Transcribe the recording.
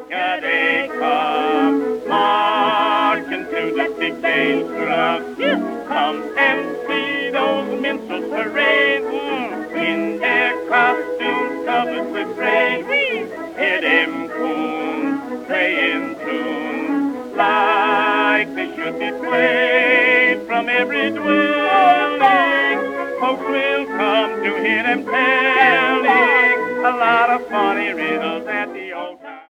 Here they come, marching through the big cane scrub. Come and see those minstrels parade in their costumes covered with gray. Hear them coon, playing tunes like they should be played from every dwelling. Folks will come to hear them telling a lot of funny riddles at the